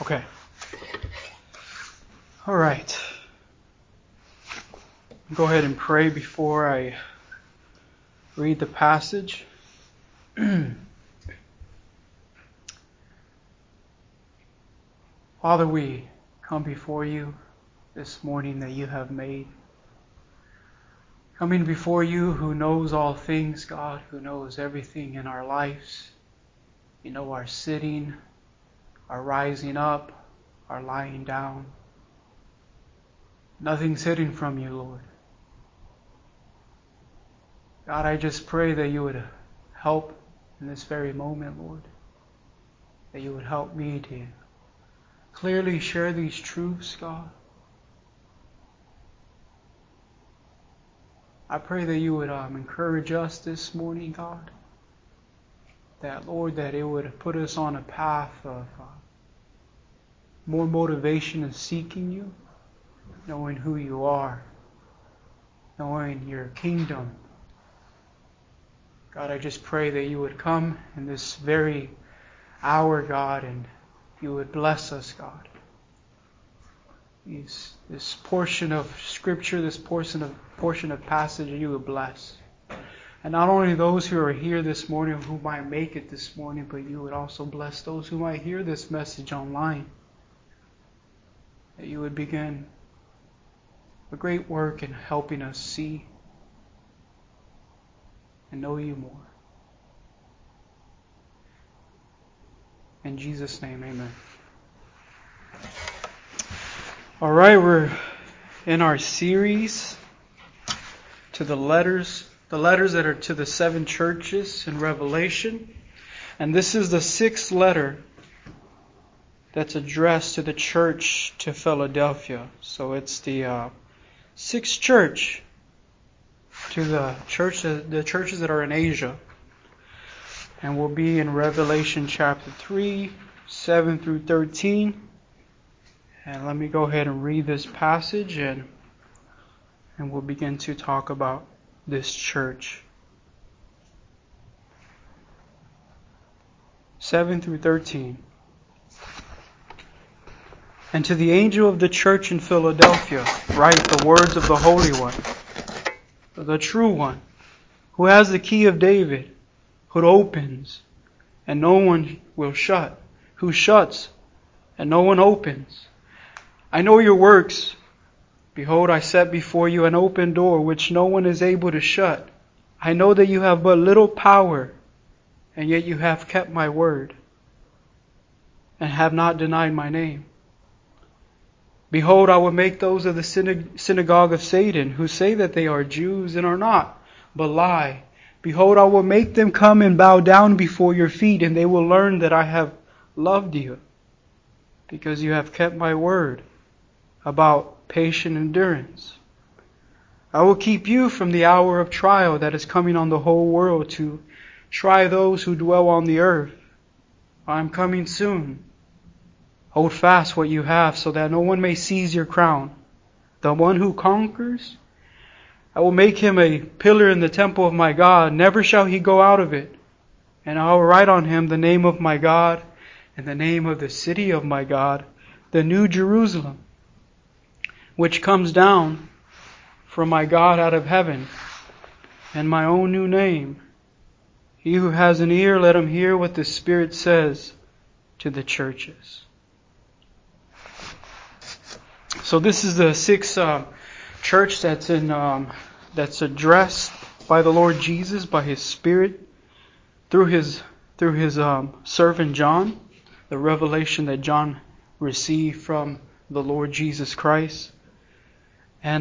Okay. All right. Go ahead and pray before I read the passage. Father, we come before you this morning that you have made. Coming before you who knows all things, God, who knows everything in our lives. You know our sitting, our rising up, our lying down. Nothing's hidden from you, Lord. God, I just pray that you would help in this very moment, Lord. That you would help me to clearly share these truths, God. I pray that you would encourage us this morning, God. That, Lord, that it would put us on a path of more motivation in seeking you, knowing who you are, knowing your kingdom. God, I just pray that you would come in this very hour, God, and you would bless us, God. This portion of Scripture, this portion of passage, you would bless. And not only those who are here this morning, who might make it this morning, but you would also bless those who might hear this message online. That you would begin a great work in helping us see and know you more. In Jesus' name, amen. All right, we're in our series to the letters that are to the 7 churches in Revelation. And this is the 6th letter that's addressed to the church to Philadelphia. So it's the 6th church to the churches that are in Asia. And we'll be in Revelation chapter 3, 7 through 13. And let me go ahead and read this passage and we'll begin to talk about this church. 7 through 13. And to the angel of the church in Philadelphia, write the words of the Holy One, the true one, who has the key of David, who opens, and no one will shut, who shuts, and no one opens. I know your works. Behold, I set before you an open door, which no one is able to shut. I know that you have but little power, and yet you have kept my word, and have not denied my name. Behold, I will make those of the synagogue of Satan, who say that they are Jews and are not, but lie. Behold, I will make them come and bow down before your feet, and they will learn that I have loved you, because you have kept my word about patient endurance. I will keep you from the hour of trial that is coming on the whole world to try those who dwell on the earth. I am coming soon. Hold fast what you have, so that no one may seize your crown. The one who conquers, I will make him a pillar in the temple of my God. Never shall he go out of it. And I will write on him the name of my God and the name of the city of my God, the New Jerusalem, which comes down from my God out of heaven, and my own new name. He who has an ear, let him hear what the Spirit says to the churches. So this is the 6th church that's addressed by the Lord Jesus, by His Spirit, through His servant John, the revelation that John received from the Lord Jesus Christ. And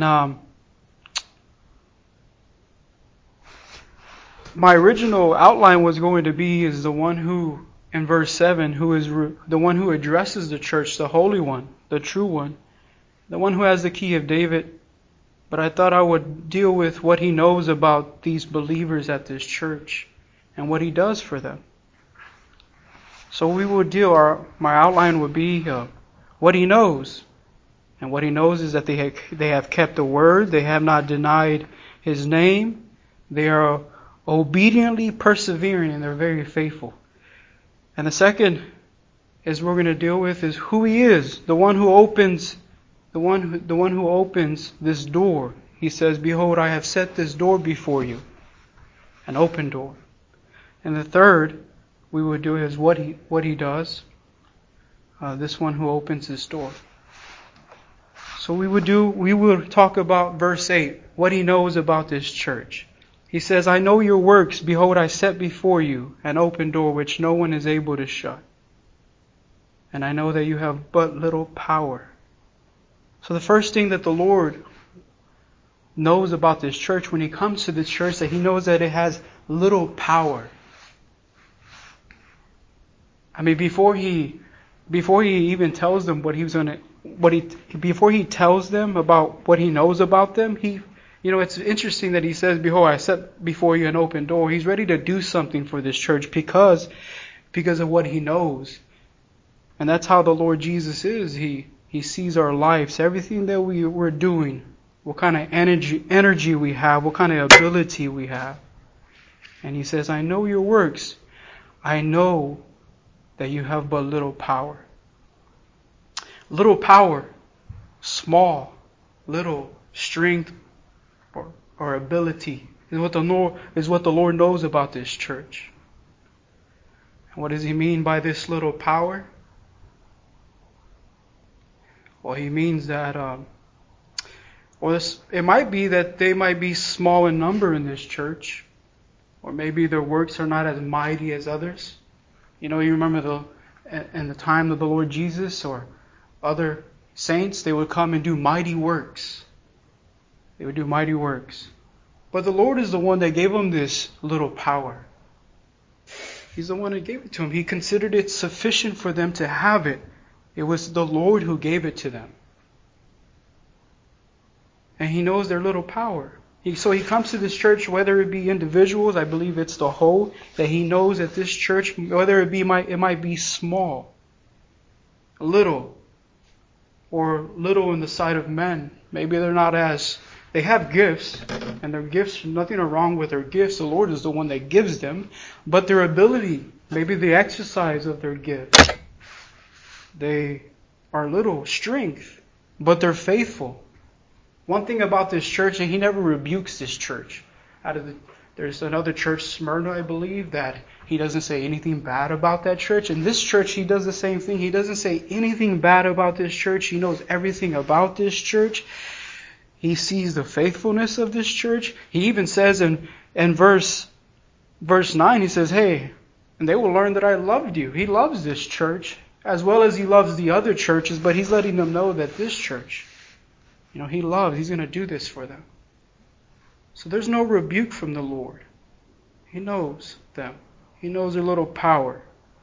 my original outline was going to be is the one who, in verse 7, who is the one who addresses the church, the Holy One, the true one, the one who has the key of David. But I thought I would deal with what he knows about these believers at this church and what he does for them. So we will my outline would be what he knows. And what he knows is that they have kept the word. They have not denied his name. They are obediently persevering, and they're very faithful. And the second is we're going to deal with is who He is, the one who opens who opens this door. He says, "Behold, I have set this door before you," an open door. And the third we would do is what he does. This one who opens this door. So we will talk about verse 8, what He knows about this church. He says, "I know your works. Behold, I set before you an open door which no one is able to shut. And I know that you have but little power." So the first thing that the Lord knows about this church when He comes to the church, that He knows that it has little power. I mean, before he even tells them before He tells them about what He knows about them, it's interesting that He says, "Behold, I set before you an open door." He's ready to do something for this church because of what He knows. And that's how the Lord Jesus is. He sees our lives, everything that we're doing, what kind of energy we have, what kind of ability we have. And He says, "I know your works. I know that you have but little power." Little power, small, little strength or ability is what the Lord knows about this church. And what does He mean by this little power? Well, He means that, it might be that they might be small in number in this church, or maybe their works are not as mighty as others. You remember in the time of the Lord Jesus or other saints, they would come and do mighty works. They would do mighty works. But the Lord is the one that gave them this little power. He's the one that gave it to them. He considered it sufficient for them to have it. It was the Lord who gave it to them. And He knows their little power. So He comes to this church, whether it be individuals, I believe it's the whole, that He knows that this church, whether it might be small, little, or little in the sight of men. Maybe they have gifts, and their gifts, nothing wrong with their gifts. The Lord is the one that gives them. But their ability, maybe the exercise of their gifts, they are little strength, but they're faithful. One thing about this church, and He never rebukes this church. There's another church, Smyrna, I believe, that He doesn't say anything bad about that church. And this church, He does the same thing. He doesn't say anything bad about this church. He knows everything about this church. He sees the faithfulness of this church. He even says in verse 9, He says, "Hey, and they will learn that I loved you." He loves this church as well as He loves the other churches, but He's letting them know that this church, He loves. He's going to do this for them. So there's no rebuke from the Lord. He knows them. He knows their little power.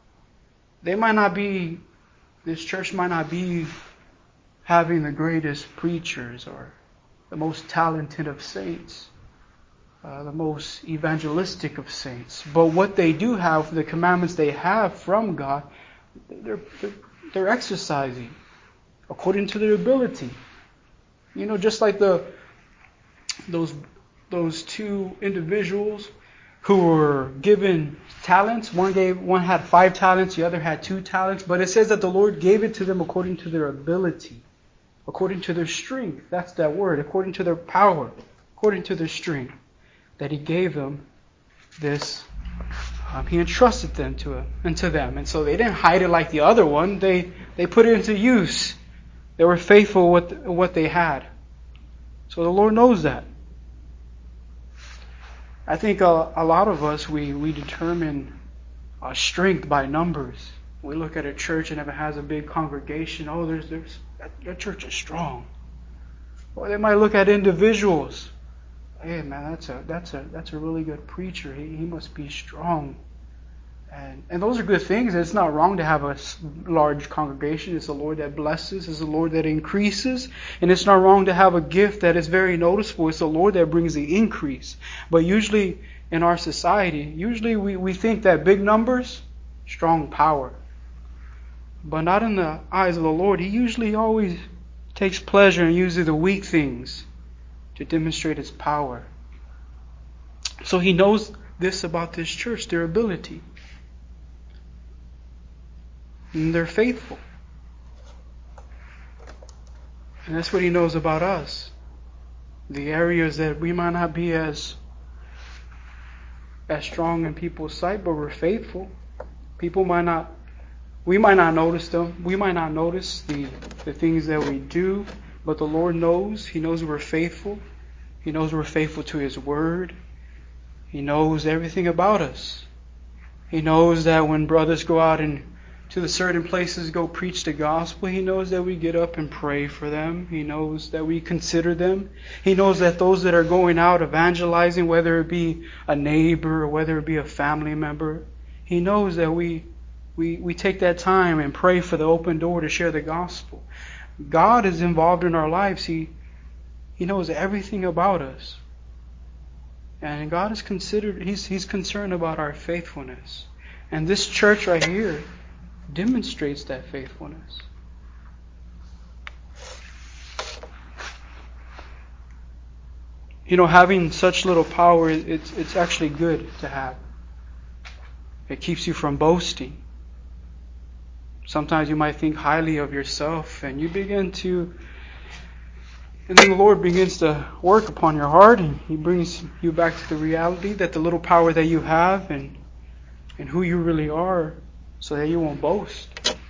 This church might not be having the greatest preachers or the most talented of saints, the most evangelistic of saints. But what they do have, the commandments they have from God, they're exercising according to their ability. Just like those two individuals who were given talents. One had 5 talents, the other had 2 talents. But it says that the Lord gave it to them according to their ability, according to their strength. That's that word, according to their power, according to their strength. That He gave them this. He entrusted them to them. And so they didn't hide it like the other one. They put it into use. They were faithful with what they had. So the Lord knows that. I think a lot of us, we determine strength by numbers. We look at a church, and if it has a big congregation, that church is strong. Or they might look at individuals. Hey man, that's a really good preacher. He must be strong. And those are good things. It's not wrong to have a large congregation. It's the Lord that blesses. It's the Lord that increases. And it's not wrong to have a gift that is very noticeable. It's the Lord that brings the increase. But usually in our society, we think that big numbers, strong power. But not in the eyes of the Lord. He usually always takes pleasure in using the weak things to demonstrate His power. So He knows this about this church, their ability. And they're faithful. And that's what He knows about us. The areas that we might not be as strong in people's sight, but we're faithful. We might not notice them. We might not notice the things that we do, but the Lord knows. He knows we're faithful. He knows we're faithful to His Word. He knows everything about us. He knows that when brothers go out and to the certain places go preach the gospel, He knows that we get up and pray for them. He knows that we consider them. He knows that those that are going out evangelizing, whether it be a neighbor or whether it be a family member, He knows that we take that time and pray for the open door to share the gospel. God is involved in our lives. He knows everything about us. And God is He's concerned about our faithfulness. And this church right here demonstrates that faithfulness. Having such little power, it's actually good to have. It keeps you from boasting. Sometimes you might think highly of yourself, and and then the Lord begins to work upon your heart, and He brings you back to the reality that the little power that you have and who you really are, so that you won't boast.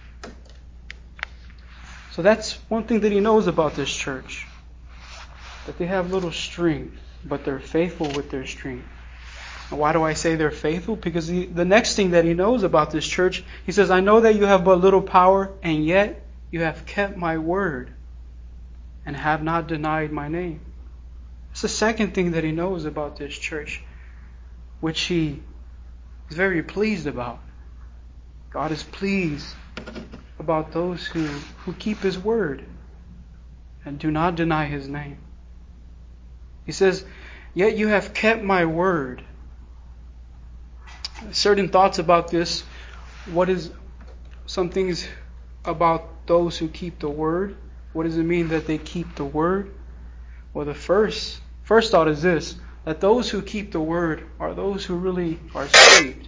So that's one thing that He knows about this church. That they have little strength, but they're faithful with their strength. And why do I say they're faithful? Because the next thing that He knows about this church, He says, I know that you have but little power, and yet you have kept my word and have not denied my name. It's the second thing that He knows about this church, which He is very pleased about. God is pleased about those who keep His word and do not deny His name. He says, yet you have kept my word. Certain thoughts about this. What is some things about those who keep the word? What does it mean that they keep the word? Well, the first thought is this, that those who keep the word are those who really are saved.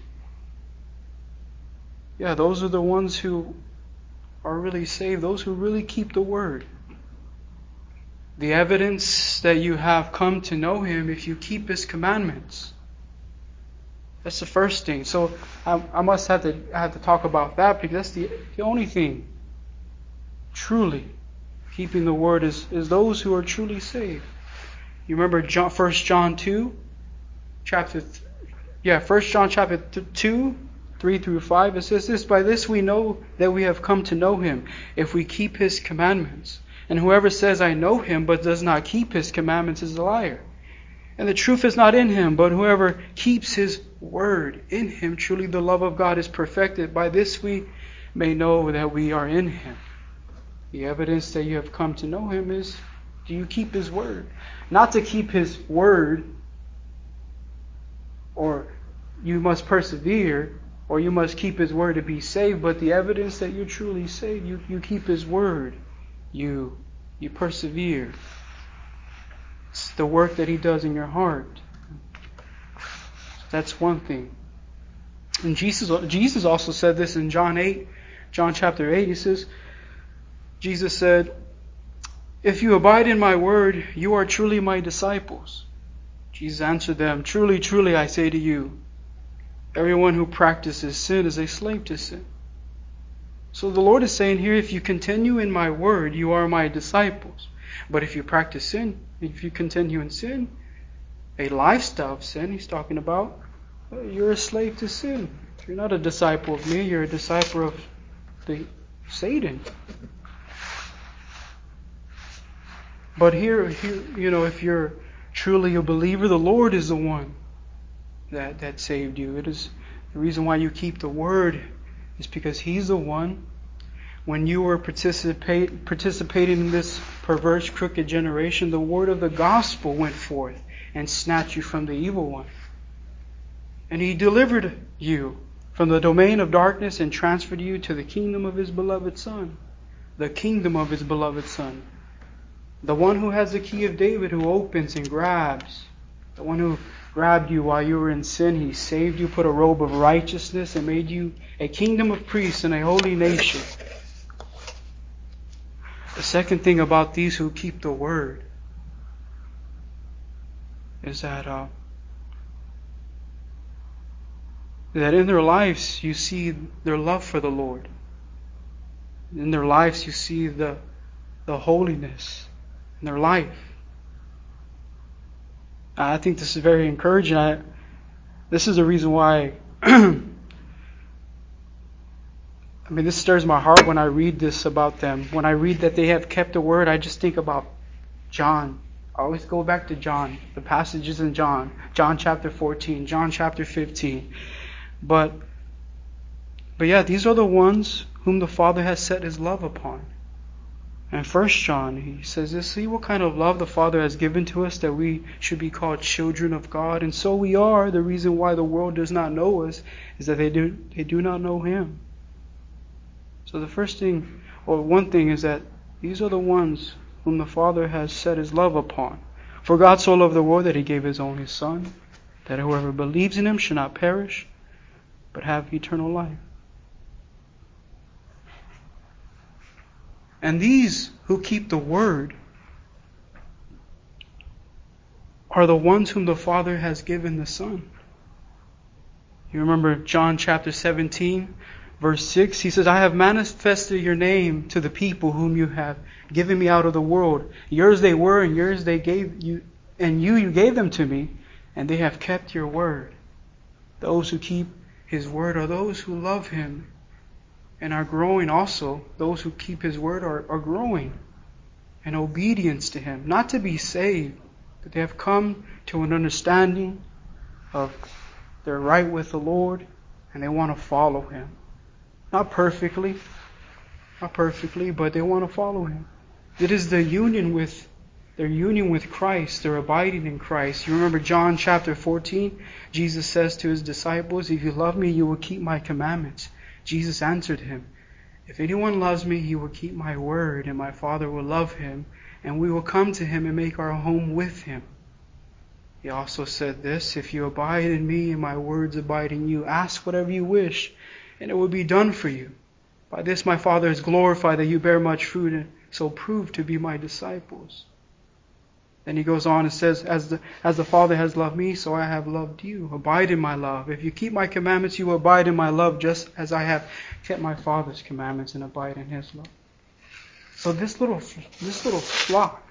Yeah, those are the ones who are really saved, those who really keep the word. The evidence that you have come to know Him if you keep His commandments. That's the first thing. So I must have to talk about that, because that's the only thing truly keeping the word is those who are truly saved. You remember 1 John 2, 1 John chapter 2, 3 through 5. It says this, by this we know that we have come to know Him, if we keep His commandments. And whoever says, I know Him, but does not keep His commandments is a liar. And the truth is not in him, but whoever keeps His word, in Him truly the love of God is perfected. By this we may know that we are in Him. The evidence that you have come to know Him is, do you keep His word? Not to keep His word, or you must persevere, or you must keep His word to be saved, but the evidence that you're truly saved, you keep His word. You persevere. It's the work that He does in your heart. That's one thing. And Jesus also said this in John chapter 8. He says, Jesus said, if you abide in my word, you are truly my disciples. Jesus answered them, truly, truly, I say to you, everyone who practices sin is a slave to sin. So the Lord is saying here, if you continue in my word, you are my disciples. But if you practice sin, if you continue in sin, a lifestyle of sin, He's talking about, you're a slave to sin. You're not a disciple of me, you're a disciple of Satan. But here, if you're truly a believer, the Lord is the one that saved you. It is the reason why you keep the word is because He's the one. When you were participating in this perverse, crooked generation, the word of the gospel went forth and snatched you from the evil one. And He delivered you from the domain of darkness and transferred you to the kingdom of His beloved Son. The kingdom of His beloved Son. The one who has the key of David, who opens and grabs. The one grabbed you while you were in sin. He saved you, put a robe of righteousness, and made you a kingdom of priests and a holy nation. The second thing about these who keep the word is that in their lives you see their love for the Lord. In their lives you see the holiness in their life. I think this is very encouraging. This is the reason why this stirs my heart when I read this about them. When I read that they have kept the word, I just think about John. I always go back to John, the passages in John chapter 14, John chapter 15. But yeah, these are the ones whom the Father has set His love upon. And 1 John, he says this, see what kind of love the Father has given to us, that we should be called children of God. And so we are. The reason why the world does not know us is that they do not know Him. So the first thing, or one thing, is that these are the ones whom the Father has set His love upon. For God so loved the world that He gave His only Son, that whoever believes in Him should not perish, but have eternal life. And these who keep the word are the ones whom the Father has given the Son. You remember John chapter 17, verse 6? He says, I have manifested your name to the people whom you have given me out of the world. Yours they were, and yours they gave you, and you gave them to me, and they have kept your word. Those who keep His word are those who love Him and are growing also. Those who keep His word are growing in obedience to Him. Not to be saved, but they have come to an understanding of their right with the Lord, and they want to follow Him. Not perfectly, but they want to follow Him. It is their union with Christ, their abiding in Christ. You remember John chapter 14? Jesus says to His disciples, if you love me, you will keep my commandments. Jesus answered him, if anyone loves me, he will keep my word, and my Father will love him, and we will come to him and make our home with him. He also said this, if you abide in me and my words abide in you, ask whatever you wish, and it will be done for you. By this my Father is glorified, that you bear much fruit, and so prove to be my disciples. Then He goes on and says, as the Father has loved me, so I have loved you. Abide in my love. If you keep my commandments, you will abide in my love, just as I have kept my Father's commandments and abide in His love. So this little flock,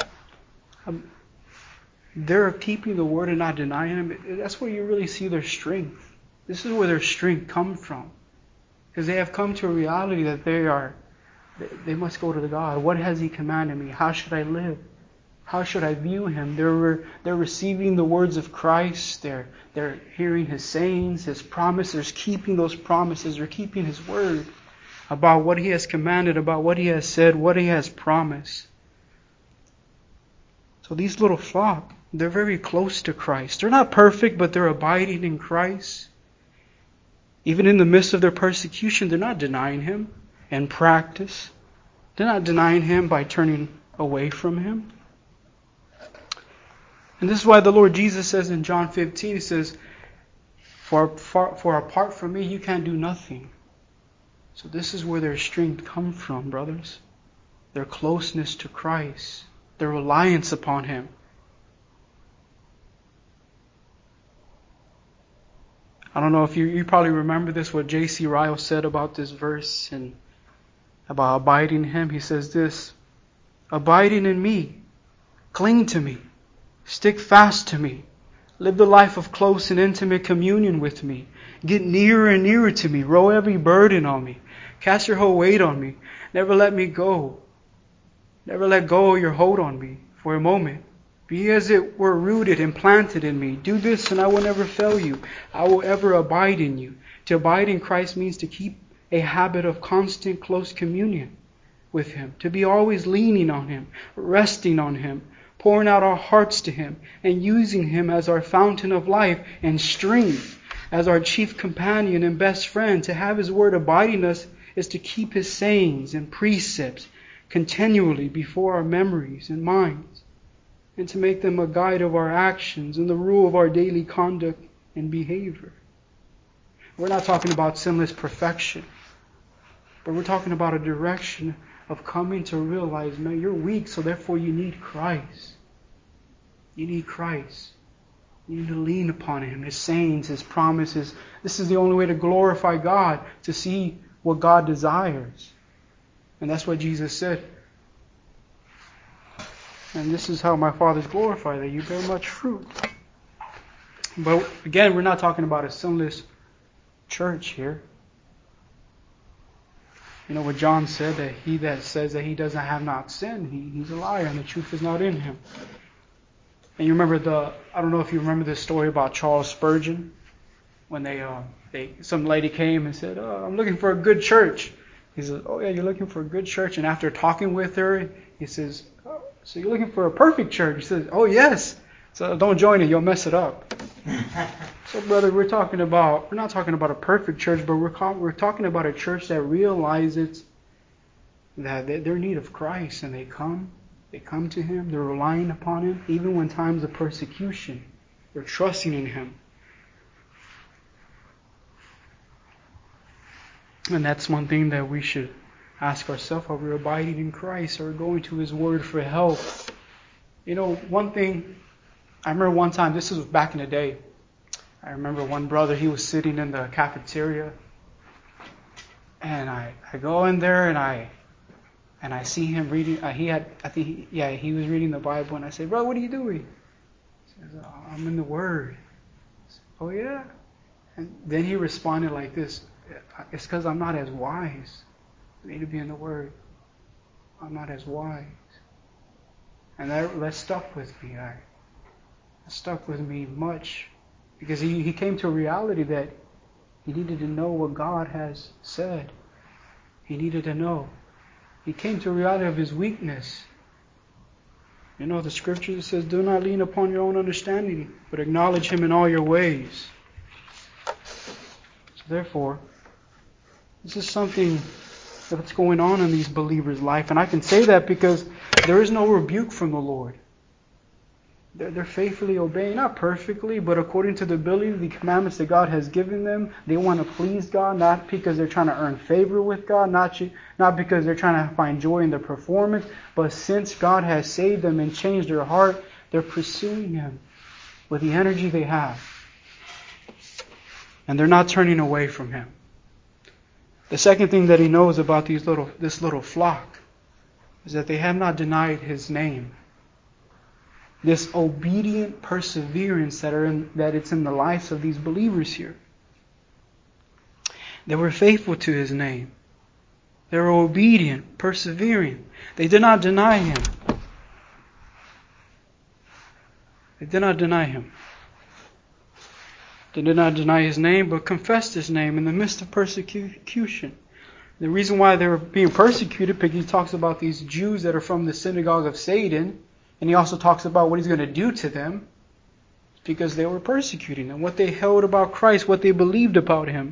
they're keeping the word and not denying Him. That's where you really see their strength. This is where their strength comes from. Because they have come to a reality that they must go to the God. What has He commanded me? How should I live? How should I view Him? They're receiving the words of Christ. They're hearing His sayings, His promises. They're keeping those promises. They're keeping His word about what He has commanded, about what He has said, what He has promised. So these little flock, they're very close to Christ. They're not perfect, but they're abiding in Christ. Even in the midst of their persecution, they're not denying Him in practice. They're not denying Him by turning away from Him. And this is why the Lord Jesus says in John 15, He says, for apart from me, you can't do nothing. So this is where their strength comes from, brothers. Their closeness to Christ. Their reliance upon Him. I don't know if you probably remember this, what J.C. Ryle said about this verse and about abiding in Him. He says this, abiding in me, cling to me. Stick fast to me. Live the life of close and intimate communion with me. Get nearer and nearer to me. Roll every burden on me. Cast your whole weight on me. Never let me go. Never let go of your hold on me for a moment. Be as it were rooted and planted in me. Do this and I will never fail you. I will ever abide in you. To abide in Christ means to keep a habit of constant close communion with Him. To be always leaning on Him, resting on Him, pouring out our hearts to Him, and using Him as our fountain of life and strength, as our chief companion and best friend. To have His word abiding us is to keep His sayings and precepts continually before our memories and minds. and to make them a guide of our actions and the rule of our daily conduct and behavior. We're not talking about sinless perfection, but we're talking about a direction of coming to realize, man, you're weak, so therefore you need Christ. You need Christ. You need to lean upon Him, His sayings, His promises. This is the only way to glorify God, to see what God desires. And that's what Jesus said. And this is how my Father is glorified, that you bear much fruit. But again, we're not talking about a sinless church here. You know what John said, that he that says that he doesn't have not sinned, he's a liar and the truth is not in him. And you remember I don't know if you remember the story about Charles Spurgeon, when some lady came and said, "Oh, I'm looking for a good church." He says, "Oh yeah, you're looking for a good church." And after talking with her, he says, "Oh, so you're looking for a perfect church?" He says, "Oh yes. So don't join it, you'll mess it up." So brother, we're not talking about a perfect church, but we're talking about a church that realizes that they're in need of Christ, and they come to Him, they're relying upon Him, even when times of persecution, they're trusting in Him. And that's one thing that we should ask ourselves: are we abiding in Christ? Are we going to His Word for help? You know, one thing, I remember one time, this was back in the day, I remember one brother, he was sitting in the cafeteria, and I go in there and I see him reading. He was reading the Bible, and I said, "Bro, what are you doing?" He says, "I'm in the Word." I said, "Oh yeah?" And then he responded like this: "It's because I'm not as wise. I need to be in the Word. I'm not as wise." And that stuck with me. That stuck with me much, because he came to a reality that he needed to know what God has said. He needed to know. He came to a reality of his weakness. You know, the scripture says, "Do not lean upon your own understanding, but acknowledge Him in all your ways." So therefore, this is something that's going on in these believers' life. And I can say that because there is no rebuke from the Lord. They're faithfully obeying, not perfectly, but according to the ability, the commandments that God has given them. They want to please God, not because they're trying to earn favor with God, not because they're trying to find joy in their performance, but since God has saved them and changed their heart, they're pursuing Him with the energy they have. And they're not turning away from Him. The second thing that He knows about this little flock is that they have not denied His name. This obedient perseverance that it's in the lives of these believers here. They were faithful to His name. They were obedient, persevering. They did not deny Him. They did not deny Him. They did not deny His name, but confessed His name in the midst of persecution. The reason why they were being persecuted, because He talks about these Jews that are from the synagogue of Satan, and He also talks about what He's going to do to them, because they were persecuting them, what they held about Christ, what they believed about Him.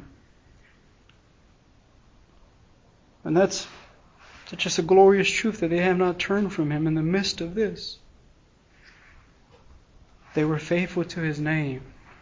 And that's just a glorious truth, that they have not turned from Him in the midst of this. They were faithful to His name.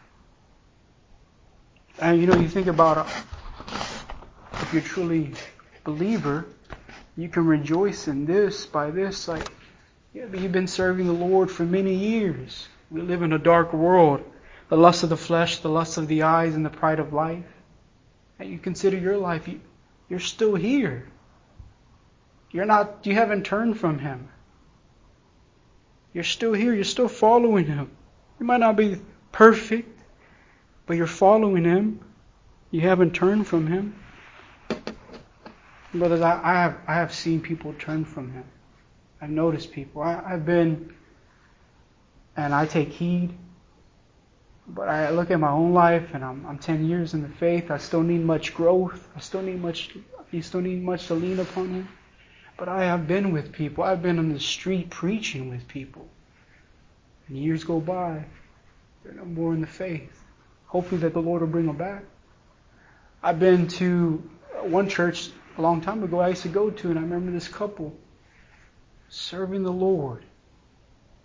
And you think about if you're truly a believer, you can rejoice in this, by this, like, yeah, but you've been serving the Lord for many years. We live in a dark world. The lust of the flesh, the lust of the eyes, and the pride of life. And you consider your life, you're still here. You haven't turned from Him. You're still here. You're still following Him. You might not be perfect, but you're following Him. You haven't turned from Him. Brothers, I have seen people turn from Him. I've noticed people. I've been, and I take heed, but I look at my own life, and I'm 10 years in the faith. I still need much growth. You still need much to lean upon Him. But I have been with people. I've been on the street preaching with people. And years go by. They're no more in the faith. Hopefully that the Lord will bring them back. I've been to one church a long time ago I used to go to, and I remember this couple serving the Lord.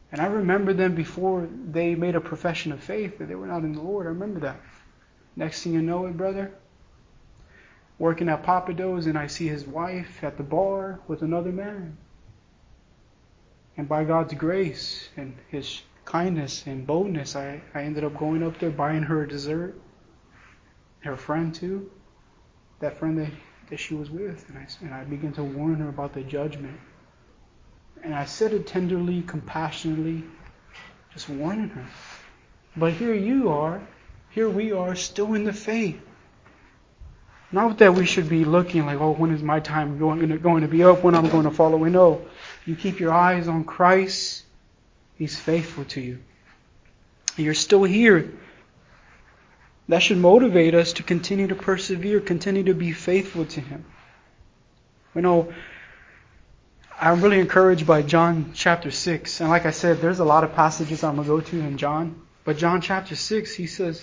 And I remember them before they made a profession of faith that they were not in the Lord. I remember that. Next thing you know it, brother, working at Papados, and I see his wife at the bar with another man. And by God's grace and His kindness and boldness, I ended up going up there, buying her a dessert. Her friend too. That friend that she was with. And I began to warn her about the judgment. And I said it tenderly, compassionately, just warning her. But here we are, still in the faith. Not that we should be looking like, oh, when is my time going to be up, when I'm going to fall away. No. You keep your eyes on Christ. He's faithful to you. You're still here. That should motivate us to continue to persevere, continue to be faithful to Him. You know, I'm really encouraged by John chapter 6. And like I said, there's a lot of passages I'm going to go to in John. But John chapter 6, he says,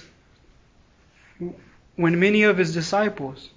when many of His disciples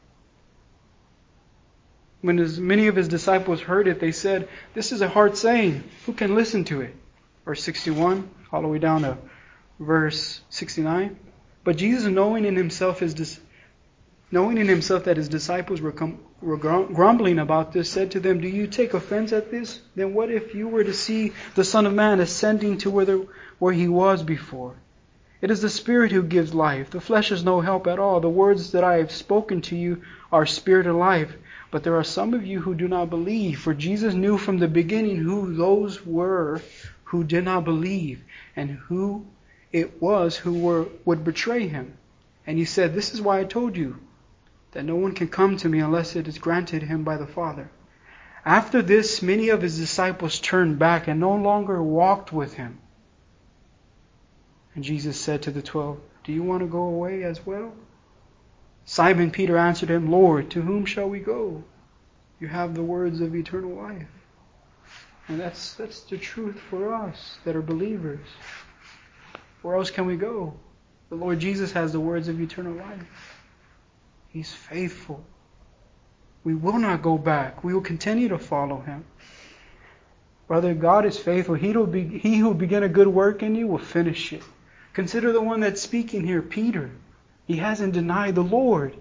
heard it, they said, this is a hard saying. Who can listen to it? Verse 61, all the way down to verse 69. But Jesus, knowing in himself that His disciples were grumbling about this, said to them, do you take offense at this? Then what if you were to see the Son of Man ascending to where He was before? It is the Spirit who gives life. The flesh is no help at all. The words that I have spoken to you are spirit and life. But there are some of you who do not believe. For Jesus knew from the beginning who those were who did not believe, and who it was who would betray Him. And He said, this is why I told you, that no one can come to me unless it is granted him by the Father. After this, many of His disciples turned back and no longer walked with Him. And Jesus said to the 12, do you want to go away as well? Simon Peter answered Him, Lord, to whom shall we go? You have the words of eternal life. And that's the truth for us that are believers. Where else can we go? The Lord Jesus has the words of eternal life. He's faithful. We will not go back. We will continue to follow Him. Brother, God is faithful. He who began a good work in you will finish it. Consider the one that's speaking here, Peter. He hasn't denied the Lord.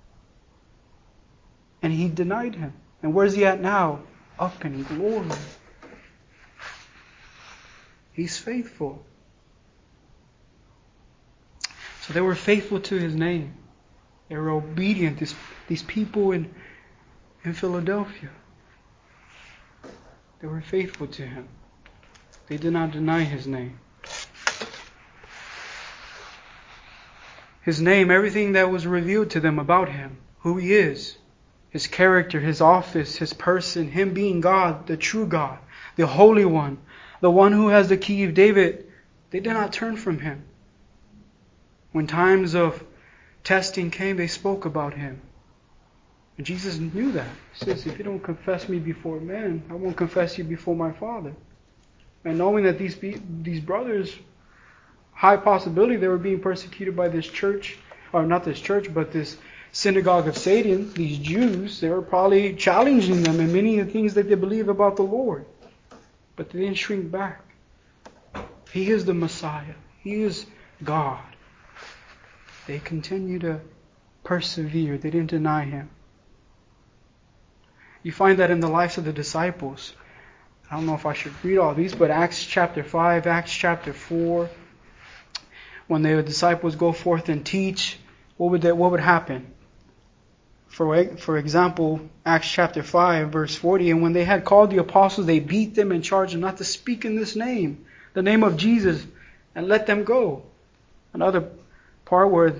And he denied Him. And where's he at now? Up in glory. He's faithful. So they were faithful to His name. They were obedient. These people in Philadelphia. They were faithful to Him. They did not deny His name. His name, everything that was revealed to them about Him, who He is, His character, His office, His person, Him being God, the true God, the Holy One, the one who has the key of David, they did not turn from Him. When times of testing came, they spoke about Him. And Jesus knew that. He says, if you don't confess me before men, I won't confess you before my Father. And knowing that these brothers, high possibility they were being persecuted by this church, or not this church, but this synagogue of Satan, these Jews, they were probably challenging them in many of the things that they believe about the Lord. But they didn't shrink back. He is the Messiah. He is God. They continue to persevere. They didn't deny Him. You find that in the lives of the disciples. I don't know if I should read all these, but Acts chapter 5, Acts chapter 4, when the disciples go forth and teach, what would happen? For example, Acts chapter 5, verse 40, and when they had called the apostles, they beat them and charged them not to speak in this name, the name of Jesus, and let them go. Another part where,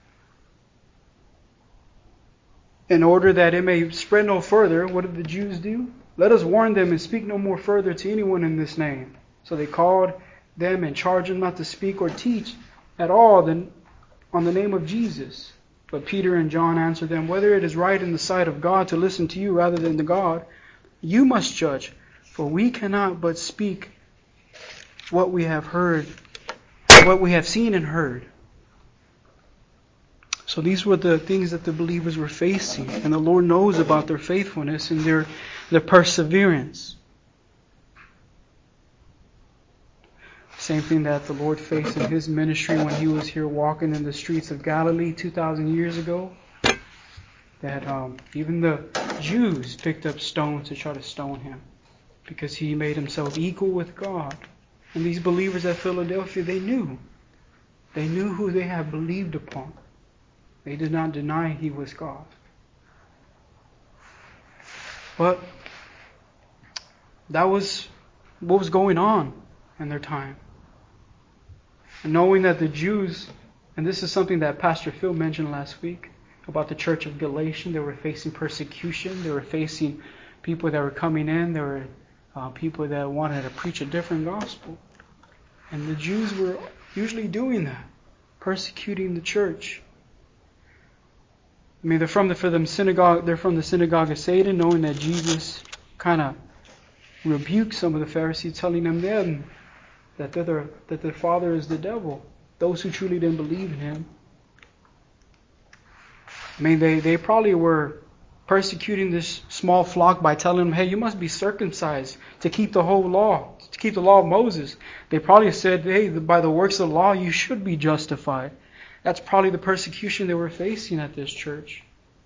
in order that it may spread no further, what did the Jews do? Let us warn them and speak no more further to anyone in this name. So they called them and charged them not to speak or teach at all on the name of Jesus. But Peter and John answered them, whether it is right in the sight of God to listen to you rather than to God, you must judge, for we cannot but speak what we have heard, what we have seen and heard. So these were the things that the believers were facing, and the Lord knows about their faithfulness and their perseverance. Same thing that the Lord faced in His ministry when He was here walking in the streets of Galilee 2,000 years ago. That even the Jews picked up stones to try to stone Him because He made Himself equal with God. And these believers at Philadelphia, they knew. They knew who they had believed upon. They did not deny He was God. But that was what was going on in their time. And knowing that the Jews, and this is something that Pastor Phil mentioned last week about the church of Galatia, they were facing persecution. They were facing people that were coming in. There were people that wanted to preach a different gospel. And the Jews were usually doing that, persecuting the church. I mean, they're from the synagogue of Satan, knowing that Jesus kind of rebuked some of the Pharisees, telling them then that their father is the devil. Those who truly didn't believe in Him. I mean, they probably were persecuting this small flock by telling them, hey, you must be circumcised to keep the whole law, to keep the law of Moses. They probably said, hey, by the works of the law, you should be justified. That's probably the persecution they were facing at this church.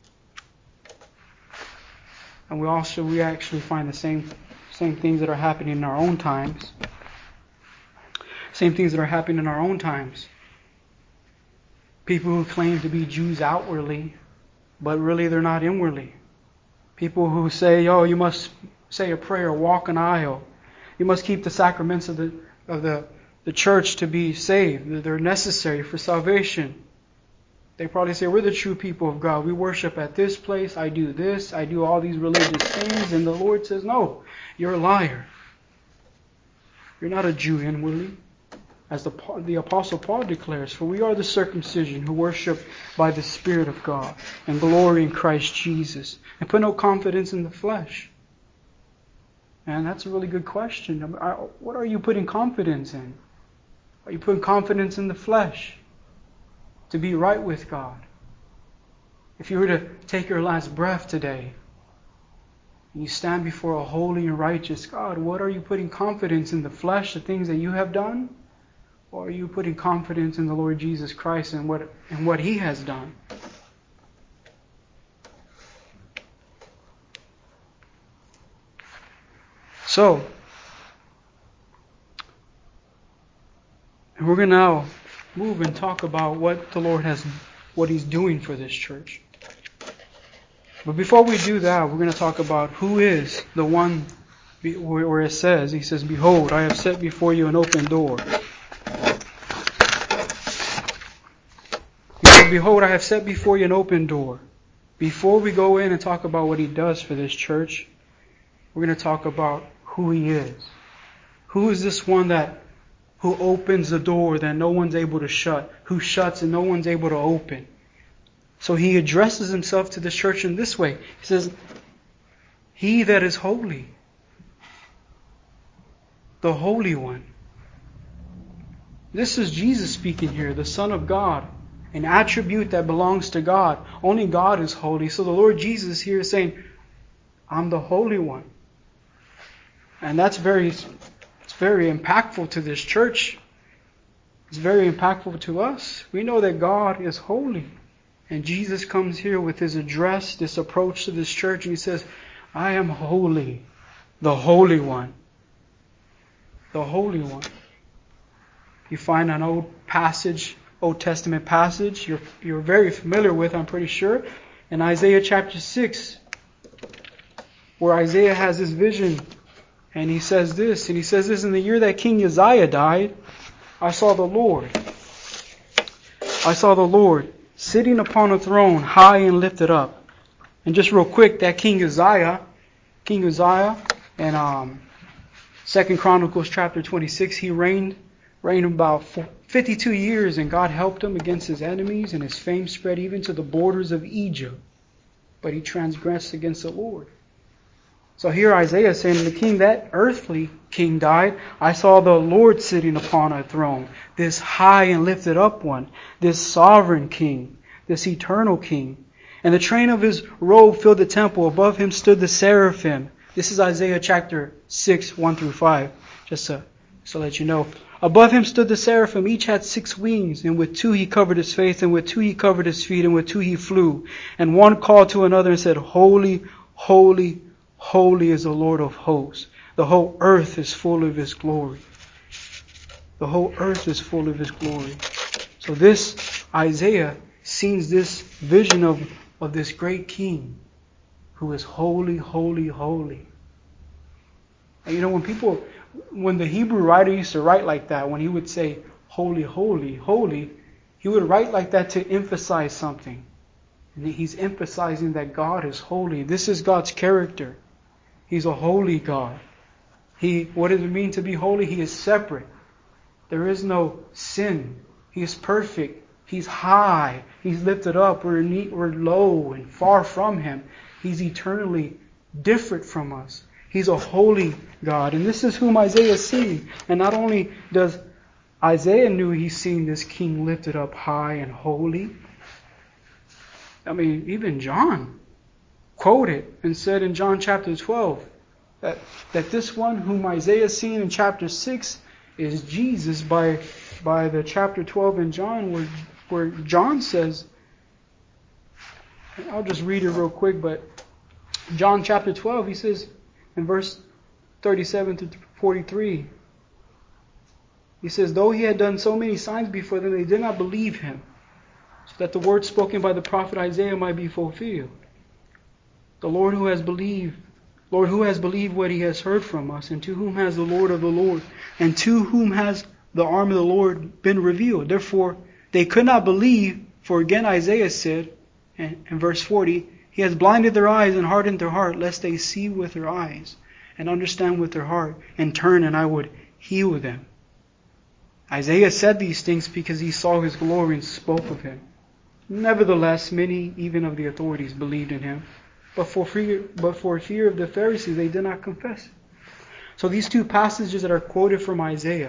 And we actually find the same things that are happening in our own times. Same things that are happening in our own times. People who claim to be Jews outwardly, but really they're not inwardly. People who say, oh, you must say a prayer, walk an aisle. You must keep the sacraments of the church to be saved. They're necessary for salvation. They probably say, we're the true people of God. We worship at this place. I do this. I do all these religious things. And the Lord says, no, you're a liar. You're not a Jew inwardly. As the Apostle Paul declares, for we are the circumcision who worship by the Spirit of God and glory in Christ Jesus and put no confidence in the flesh. And that's a really good question. What are you putting confidence in? Are you putting confidence in the flesh to be right with God? If you were to take your last breath today and you stand before a holy and righteous God, what are you putting confidence in the flesh, the things that you have done? Or are you putting confidence in the Lord Jesus Christ and what He has done? So, we're going to now move and talk about what the Lord what He's doing for this church. But before we do that, we're going to talk about who is the one where it says, He says, behold, I have set before you an open door. Behold, I have set before you an open door. Before we go in and talk about what He does for this church, we're going to talk about who He is. Who is this one who opens the door that no one's able to shut, who shuts and no one's able to open? So He addresses Himself to this church in this way. He says, He that is holy, the Holy One. This is Jesus speaking here, the Son of God. An attribute that belongs to God. Only God is holy. So the Lord Jesus here is saying, I'm the Holy One. And it's very impactful to this church. It's very impactful to us. We know that God is holy. And Jesus comes here with His address, this approach to this church, and He says, I am holy, the Holy One. The Holy One. You find an Old Testament passage you're very familiar with, I'm pretty sure, in Isaiah chapter 6, where Isaiah has this vision, and he says this, in the year that King Uzziah died, I saw the Lord sitting upon a throne, high and lifted up. And just real quick, that King Uzziah, in 2 Chronicles chapter 26, he reigned about 52 years, and God helped him against his enemies, and his fame spread even to the borders of Egypt. But he transgressed against the Lord. So here Isaiah is saying, the king, that earthly king died. I saw the Lord sitting upon a throne, this high and lifted up one, this sovereign king, this eternal king. And the train of His robe filled the temple. Above Him stood the seraphim. This is Isaiah chapter 6, 1 through 5. Just to So let you know. Above him stood the seraphim. Each had 6 wings. And with 2 he covered his face. And with 2 he covered his feet. And with 2 he flew. And one called to another and said, Holy, holy, holy is the Lord of hosts. The whole earth is full of his glory. The whole earth is full of his glory. So this Isaiah sees this vision of this great king who is holy, holy, holy. And you know, when the Hebrew writer used to write like that, when he would say, holy, holy, holy, he would write like that to emphasize something. And he's emphasizing that God is holy. This is God's character. He's a holy God. What does it mean to be holy? He is separate. There is no sin. He is perfect. He's high. He's lifted up. We're low and far from him. He's eternally different from us. He's a holy God. And this is whom Isaiah is seeing. And not only does Isaiah knew he's seeing this king lifted up high and holy. I mean, even John quoted and said in John chapter 12 that this one whom Isaiah is seeing in chapter 6 is Jesus by the chapter 12 in John where John says, I'll just read it real quick, but John chapter 12, he says in verse 37 to 43, he says, though he had done so many signs before them, they did not believe him, so that the word spoken by the prophet Isaiah might be fulfilled. The Lord who has believed what he has heard from us, and to whom has the Lord of the Lord, and to whom has the arm of the Lord been revealed. Therefore, they could not believe, for again Isaiah said, in verse 40, he has blinded their eyes and hardened their heart, lest they see with their eyes, and understand with their heart, and turn, and I would heal them. Isaiah said these things because he saw his glory and spoke of him. Nevertheless, many even of the authorities believed in him, but for fear of the Pharisees, they did not confess. So these 2 passages that are quoted from Isaiah,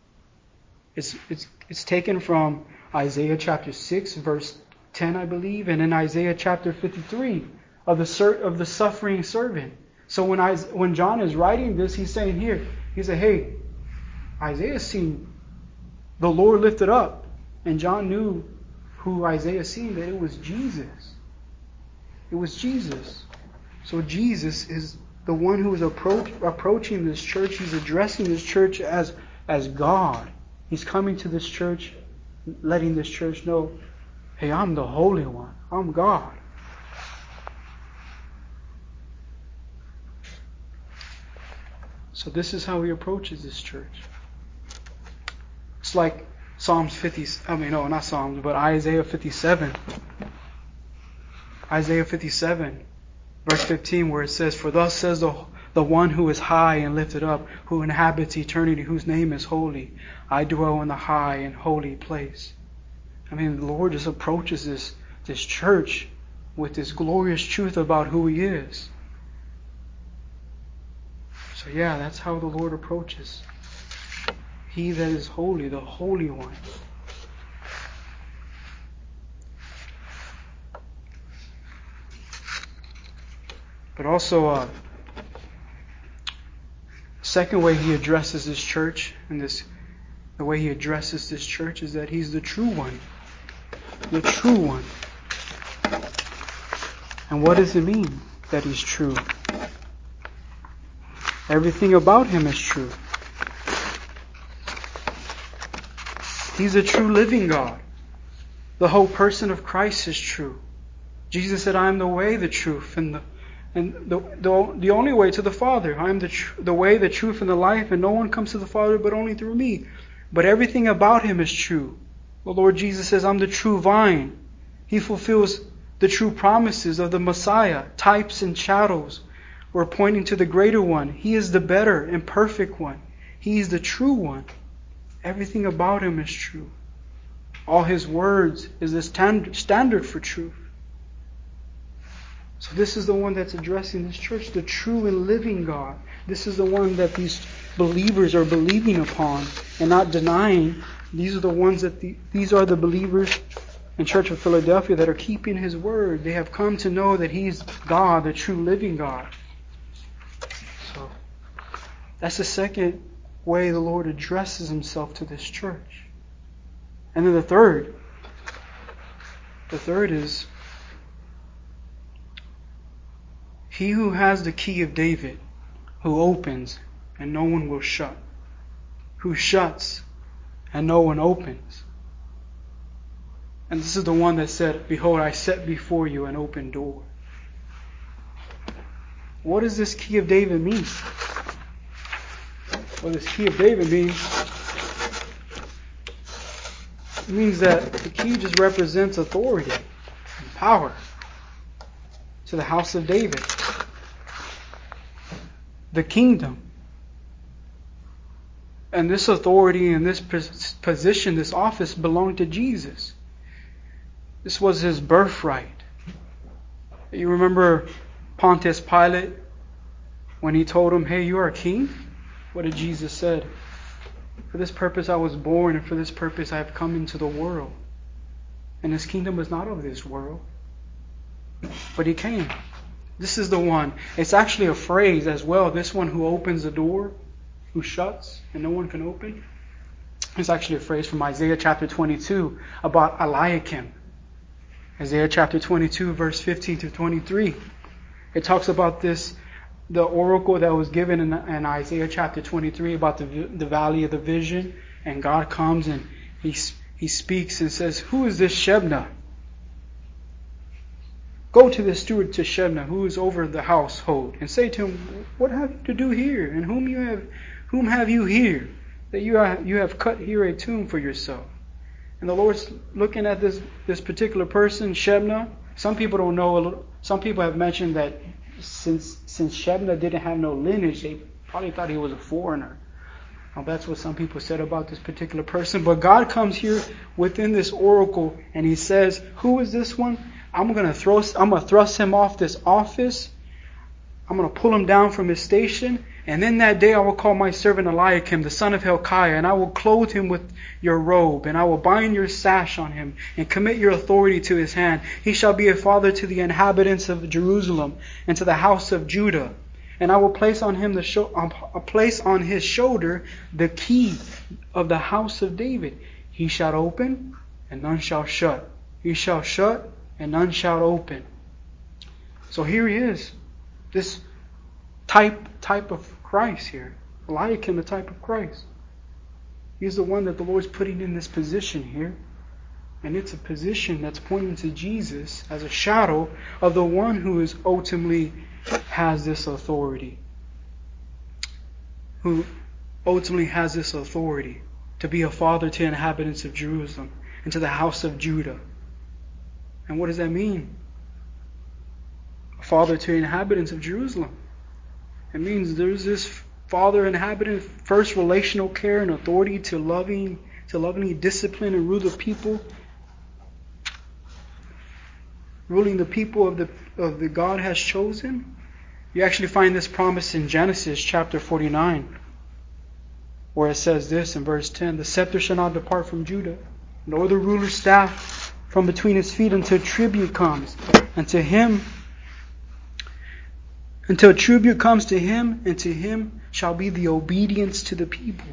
it's taken from Isaiah chapter 6, verse 10, I believe, and in Isaiah chapter 53 of the suffering servant. So when John is writing this, he's saying here, he said, hey, Isaiah's seen the Lord lifted up, and John knew who Isaiah seen, that it was Jesus. It was Jesus. So Jesus is the one who is approaching this church. He's addressing this church as God. He's coming to this church, letting this church know, hey, I'm the Holy One. I'm God. So this is how he approaches this church. It's like Isaiah 57. Isaiah 57, verse 15, where it says, for thus says the one who is high and lifted up, who inhabits eternity, whose name is holy. I dwell in the high and holy place. I mean, the Lord just approaches this church with this glorious truth about who he is. So yeah, that's how the Lord approaches. He that is holy, the Holy One. But also, second way he addresses this church, and the way he addresses this church is that he's the true one. The true one. And what does it mean that he's true? Everything about him is true. He's a true living God. The whole person of Christ is true. Jesus said, I am the way, the truth, and the only way to the Father. I am the way, the truth, and the life, and no one comes to the Father but only through me. But everything about him is true. The Lord Jesus says, I'm the true vine. He fulfills the true promises of the Messiah. Types and shadows were pointing to the greater one. He is the better and perfect one. He is the true one. Everything about him is true. All his words is the standard for truth. So this is the one that's addressing this church, the true and living God. This is the one that these believers are believing upon and not denying. These are the ones these are the believers in Church of Philadelphia that are keeping his word. They have come to know that he's God, the true living God. So that's the second way the Lord addresses himself to this church. And then the third is, he who has the key of David, who opens and no one will shut, who shuts and no one opens. And this is the one that said, behold, I set before you an open door. What does this key of David mean? Well, this key of David means that the key just represents authority and power to the house of David. The kingdom. And this authority and this position, this office belonged to Jesus. This was his birthright. You remember Pontius Pilate when he told him, hey, you are a king? What did Jesus say? For this purpose I was born, and for this purpose I have come into the world. And his kingdom was not of this world. But he came. This is the one. It's actually a phrase as well. This one who opens the door, who shuts and no one can open. It's actually a phrase from Isaiah chapter 22 about Eliakim. Isaiah chapter 22 verse 15 to 23. It talks about this, the oracle that was given in Isaiah chapter 23 about the valley of the vision. And God comes and he speaks and says, who is this Shebna? Go to the steward to Shebna, who is over the household, and say to him, what have you to do here? And whom have you here, that you have cut here a tomb for yourself? And the Lord's looking at this particular person, Shebna. Some people don't know. Some people have mentioned that since Shebna didn't have no lineage, they probably thought he was a foreigner. Now that's what some people said about this particular person. But God comes here within this oracle, and he says, who is this one? I'm gonna thrust him off this office. I'm gonna pull him down from his station. And in that day I will call my servant Eliakim, the son of Hilkiah, and I will clothe him with your robe, and I will bind your sash on him, and commit your authority to his hand. He shall be a father to the inhabitants of Jerusalem, and to the house of Judah. And I will place on him place on his shoulder the key of the house of David. He shall open, and none shall shut. He shall shut, and none shall open. So here he is, this type of Christ here. Eliakim, the type of Christ. He's the one that the Lord's putting in this position here. And it's a position that's pointing to Jesus as a shadow of the one who is ultimately has this authority. Who ultimately has this authority to be a father to the inhabitants of Jerusalem and to the house of Judah. And what does that mean? A father to the inhabitants of Jerusalem. It means there's this father inhabitant, first relational care and authority to lovingly discipline and rule the people, ruling the people of the God has chosen. You actually find this promise in Genesis chapter 49, where it says this in verse 10: the scepter shall not depart from Judah, nor the ruler's staff from between his feet until tribute comes, until tribute comes to him, and to him shall be the obedience to the people.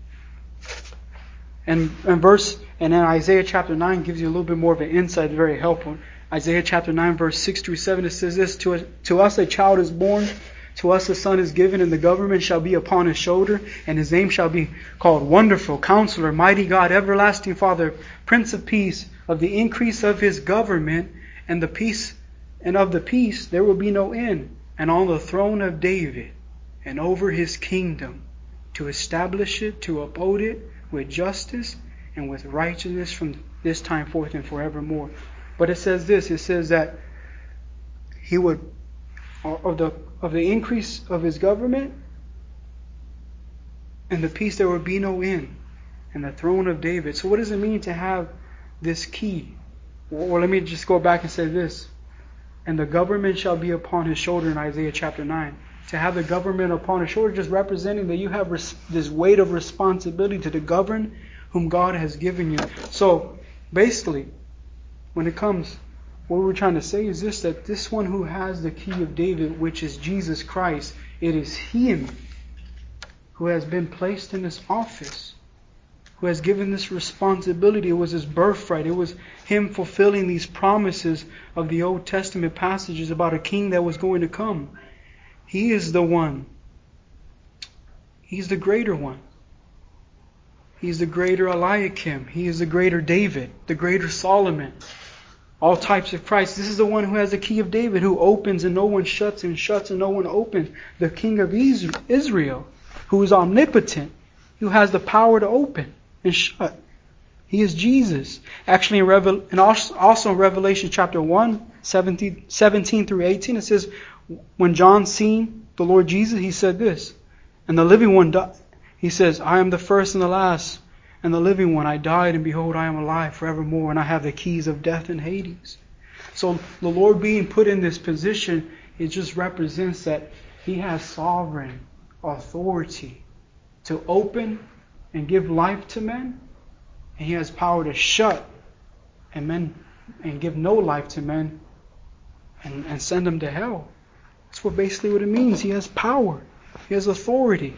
And then Isaiah chapter 9 gives you a little bit more of an insight, very helpful. Isaiah chapter 9 verse 6 through 7, it says this: to us a child is born, to us a son is given, and the government shall be upon his shoulder, and his name shall be called Wonderful, Counselor, Mighty God, Everlasting Father, Prince of Peace. Of the increase of his government and of the peace there will be no end. And on the throne of David and over his kingdom, to establish it, to uphold it with justice and with righteousness from this time forth and forevermore. But it says this: it says that he would, of the increase of his government and the peace there would be no end, and the throne of David. So what does it mean to have this key? Or let me just go back and say this: and the government shall be upon his shoulder in Isaiah chapter 9. To have the government upon his shoulder, just representing that you have this weight of responsibility to govern whom God has given you. So basically, when it comes, what we're trying to say is this: that this one who has the key of David, which is Jesus Christ, it is him who has been placed in this office, who has given this responsibility. It was his birthright. It was him fulfilling these promises of the Old Testament passages about a king that was going to come. He is the one. He's the greater one. He's the greater Eliakim. He is the greater David, the greater Solomon. All types of Christ. This is the one who has the key of David, who opens and no one shuts, and shuts and no one opens. The King of Israel, who is omnipotent, who has the power to open and shut. He is Jesus. Actually, also in Revelation chapter 1, 17 through 18, it says, when John seen the Lord Jesus, he said this, and the living one died. He says, I am the first and the last, and the living one. I died, and behold, I am alive forevermore, and I have the keys of death and Hades. So the Lord being put in this position, it just represents that He has sovereign authority to open and give life to men, and He has power to shut and give no life to men and send them to hell. That's basically what it means. He has power. He has authority.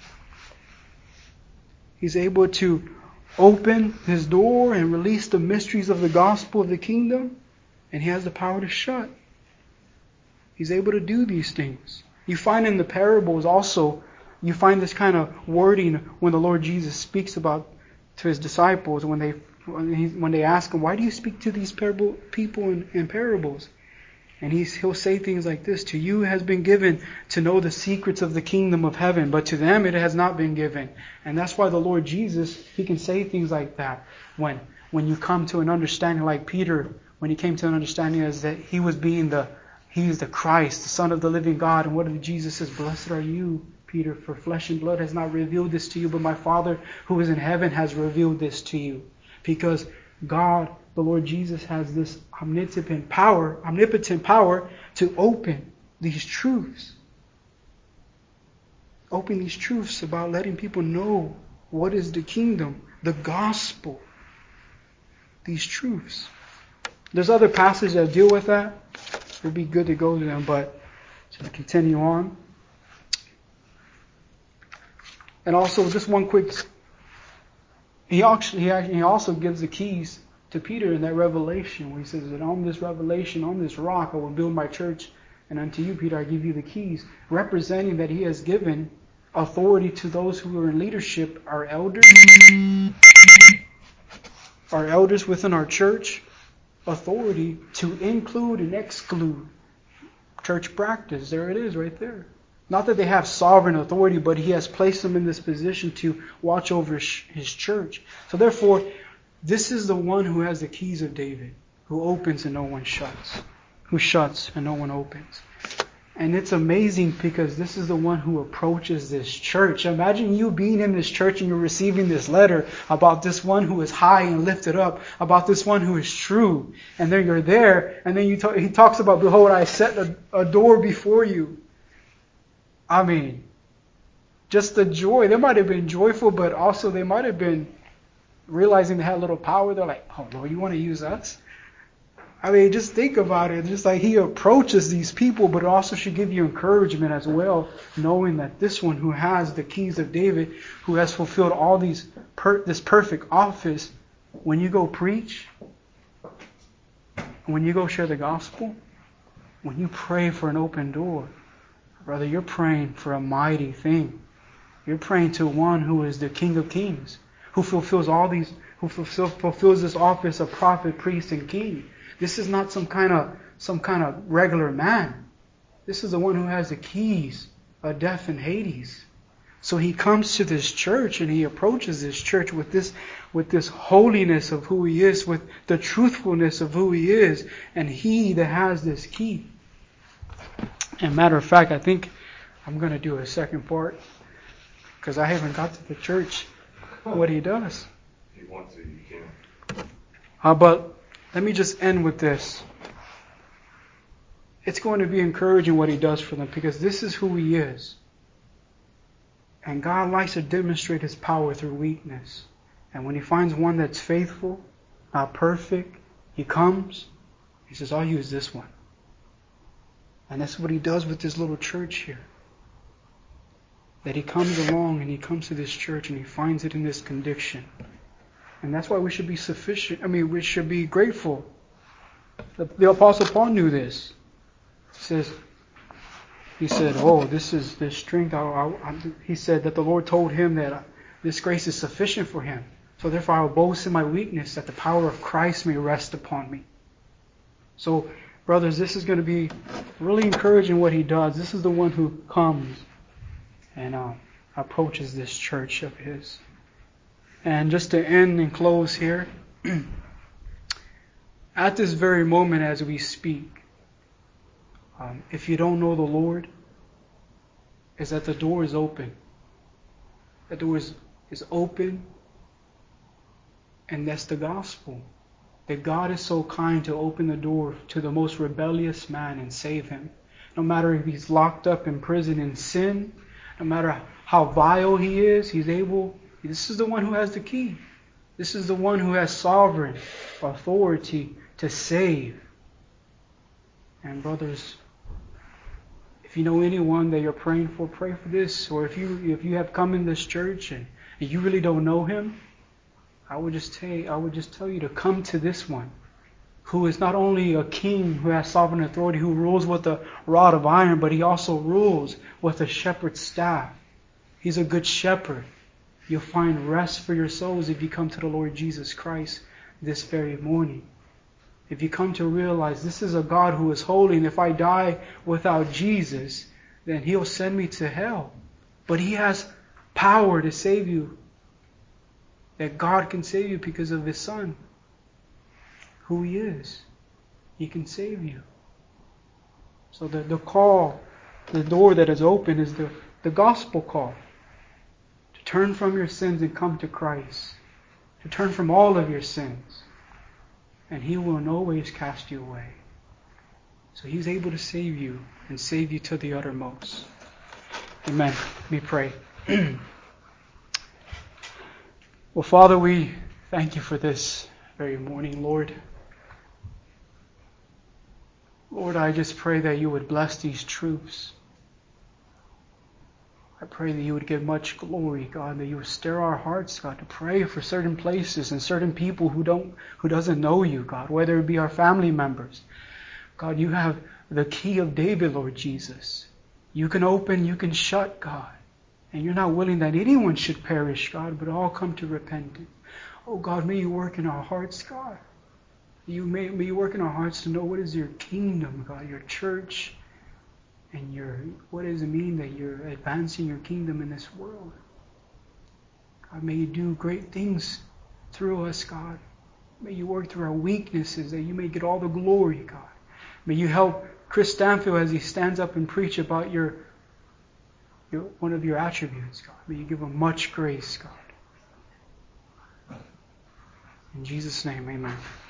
He's able to open His door and release the mysteries of the gospel of the kingdom, and He has the power to shut. He's able to do these things. You find in the parables also, you find this kind of wording when the Lord Jesus speaks about to His disciples when they ask Him, why do you speak to these people in parables? And He'll say things like this, to you has been given to know the secrets of the kingdom of heaven, but to them it has not been given. And that's why the Lord Jesus, He can say things like that when you come to an understanding, like Peter, when he came to an understanding as that He is the Christ, the Son of the living God. And what did Jesus says? Blessed are you, Peter, for flesh and blood has not revealed this to you, but my Father who is in heaven has revealed this to you. Because God, the Lord Jesus, has this omnipotent power to open these truths. Open these truths about letting people know what is the kingdom, the gospel, these truths. There's other passages that deal with that. It would be good to go to them, but to continue on. And also, just one quick, he also gives the keys to Peter in that revelation, where he says that on this revelation, on this rock, I will build my church, and unto you, Peter, I give you the keys, representing that he has given authority to those who are in leadership, our elders within our church, authority to include and exclude church practice. There it is right there. Not that they have sovereign authority, but he has placed them in this position to watch over his church. So therefore, this is the one who has the keys of David, who opens and no one shuts, who shuts and no one opens. And it's amazing because this is the one who approaches this church. Imagine you being in this church and you're receiving this letter about this one who is high and lifted up, about this one who is true. And then you're there, and then he talks about, behold, I set a door before you. I mean, just the joy. They might have been joyful, but also they might have been realizing they had a little power. They're like, oh Lord, you want to use us? I mean, just think about it. Just like he approaches these people, but it also should give you encouragement as well, knowing that this one who has the keys of David, who has fulfilled all this perfect office, when you go preach, when you go share the gospel, when you pray for an open door, brother, you're praying for a mighty thing. You're praying to one who is the King of Kings, who fulfills fulfills this office of prophet, priest, and king. This is not some kind of regular man. This is the one who has the keys of death and Hades. So he comes to this church and he approaches this church with this holiness of who he is, with the truthfulness of who he is, and he that has this key. And matter of fact, I think I'm going to do a second part because I haven't got to the church what he does. If you want to, you can. But let me just end with this. It's going to be encouraging what he does for them because this is who he is. And God likes to demonstrate his power through weakness. And when he finds one that's faithful, not perfect, he comes, he says, I'll use this one. And that's what he does with this little church here. that he comes along and he comes to this church and he finds it in this condition. And that's why we should be we should be grateful. The Apostle Paul knew this. He said, oh, this is the strength. He said that the Lord told him that this grace is sufficient for him. So therefore I will boast in my weakness, that the power of Christ may rest upon me. So, brothers, this is going to be really encouraging what he does. This is the one who comes and approaches this church of his. And just to end and close here, at this very moment as we speak, if you don't know the Lord, is that the door is open. The door is open, and that's the gospel. That God is so kind to open the door to the most rebellious man and save him. No matter if he's locked up in prison in sin, no matter how vile he is, he's able. This is the one who has the key. This is the one who has sovereign authority to save. And brothers, if you know anyone that you're praying for, pray for this. Or if you have come in this church and you really don't know him, I would just tell you to come to this one, who is not only a king who has sovereign authority, who rules with a rod of iron, but he also rules with a shepherd's staff. He's a good shepherd. You'll find rest for your souls if you come to the Lord Jesus Christ this very morning. If you come to realize this is a God who is holy, and if I die without Jesus, then he'll send me to hell. But he has power to save you. That God can save you because of his Son. Who he is. He can save you. So the call, the door that is open is the gospel call. To turn from your sins and come to Christ. To turn from all of your sins. And he will in no ways cast you away. So he's able to save you and save you to the uttermost. Amen. Let me pray. Well, Father, we thank you for this very morning, Lord. Lord, I just pray that you would bless these truths. I pray that you would give much glory, God, that you would stir our hearts, God, to pray for certain places and certain people who doesn't know you, God, whether it be our family members. God, you have the key of David, Lord Jesus. You can open, you can shut, God. And you're not willing that anyone should perish, God, but all come to repentance. Oh, God, may you work in our hearts, God. May you work in our hearts to know what is your kingdom, God, your church, and what does it mean that you're advancing your kingdom in this world. God, may you do great things through us, God. May you work through our weaknesses, that you may get all the glory, God. May you help Chris Stanfield as he stands up and preach about one of your attributes, God. May you give him much grace, God. In Jesus' name, amen.